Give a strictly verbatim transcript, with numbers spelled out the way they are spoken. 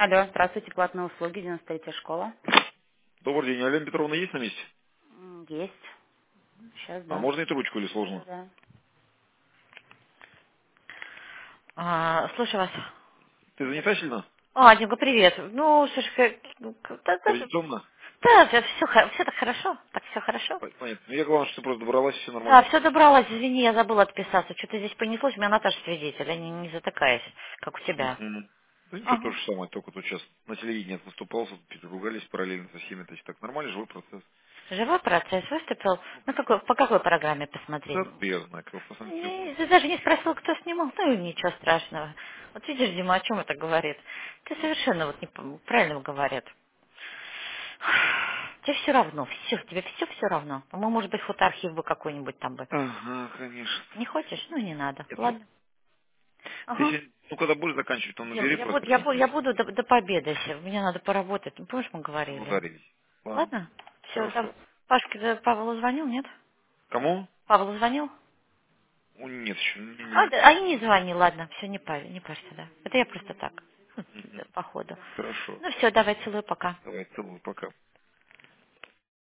Алло, здравствуйте, платные услуги, девяносто третья школа. Добрый день, Алена Петровна есть на месте? М, Есть. Сейчас, А да. можно и ручку или Да, сложно? да. А, слушаю вас. Ты занята сильно? А, Димка, привет. Ну, слушай, как- ну, как- да, да, Традиционно? да, все, все так хорошо, так все хорошо. П- Понятно. Ну, я главное, что ты просто добралась, все Да, нормально. все добралась, извини, я забыла отписаться. Что-то здесь понеслось, у меня Наташа свидетель, я не, не затыкаюсь, как у тебя. Мгм. Да ничего, то Ага. же самое, только тут сейчас на телевидении выступался, ругались параллельно со всеми, то есть так нормальный живой процесс. Живой процесс выступил. Ну, какой, по какой программе посмотреть? Да, я знаю, как посмотреть Не, любую. ты даже не спросил, кто снимал. Ну, и ничего страшного. Вот видишь, Дима, о чем это говорит? Ты совершенно вот не, п- правильно говорят. Тебе все равно, все, тебе все все равно. А мы, может быть, фотоархив бы какой-нибудь там бы. Ага, конечно. Не хочешь? Ну, не надо. Нет, ну, Ладно. ты Ага. сегодня, ну, когда будешь заканчивать, то Дим, набери я буду, просто я мне, буду, то я есть, буду до, до победы еще. Мне надо поработать. Ну, помнишь, мы говорили? ударились. Ладно, Ладно? Все, хорошо. Пашке, да, Павлу звонил, нет? Кому? Павлу звонил? О, нет еще, не, А, не. да, а и не звони, ладно. Все, не парь, не парься, да. Это я просто так. Хм, Мгм. да, Походу. Хорошо. Ну все, давай, целую, пока. Давай, целую, пока.